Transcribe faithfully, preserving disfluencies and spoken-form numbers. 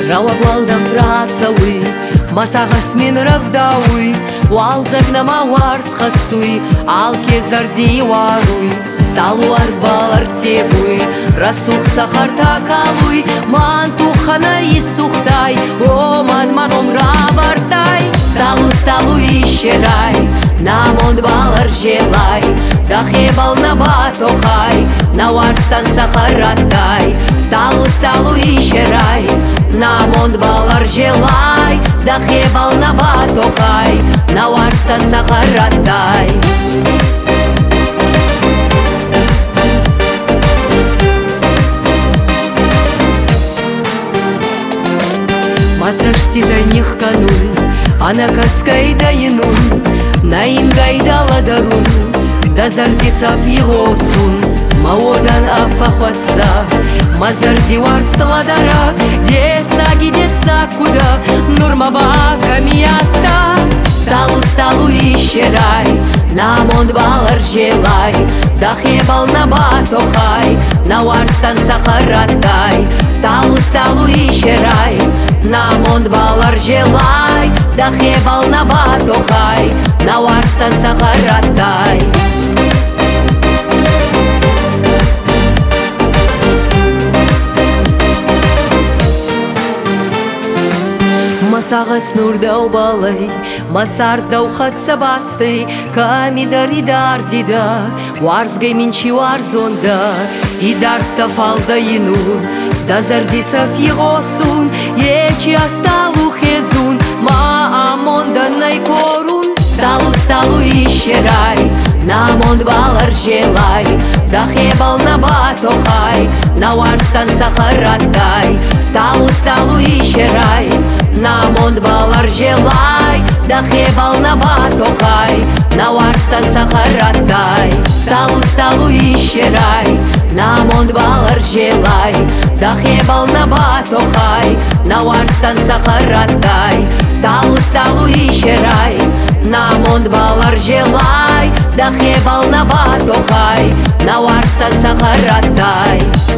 Рауаблалда фрацауи, масағас мен равдауи, уалзагнама уарс хасуи, алке зарди уаруи, сталу арбалар тебуи, расух сахарта калуи, ман тухана исухтай, о ман маном равартай, сталу сталу ищерай, намонд балар желай, дахебал на батохай, на уарстан сахаратай, сталу сталу ищерай, намонд балар желай, дахебал на батохай, на уарстан сахаратай. Мацашти тайних канун, ана каскай дайнун, наингай даладарун, дазардица фигосун, маодан афахватса, мазарди варстладарак, десаги деса куда, нурмаба камията. Сталу сталу ищерай, намонд балар желай, дахебал на батохай, на уарстан сахаратай. Сталу сталу ищерай, намонд балар желай, дахебал на батохай, на уарстан сахаратай. Масағас нұрдау балай, мацардау қатса бастай, камидар идар дида, уарзгай минчи уарзонда, идарта фалда инун, дазардица фигосун, ечи асталу хезун, ма амонда найкорун. Сталу сталу ищерай, намонд балар желай, дахебал на батохай, на уарстан сахаратай. Сталу сталу ищерай, намонд балар желай, дахебал на батохай, на уарстан сахаратай. Сталу сталу ищерай, намонд балар желай, дахебал на батохай, на уарстан сахаратай. Сталу сталу ищерай, намонд балар желай, дахебал на батохай, на уарстан сахаратай.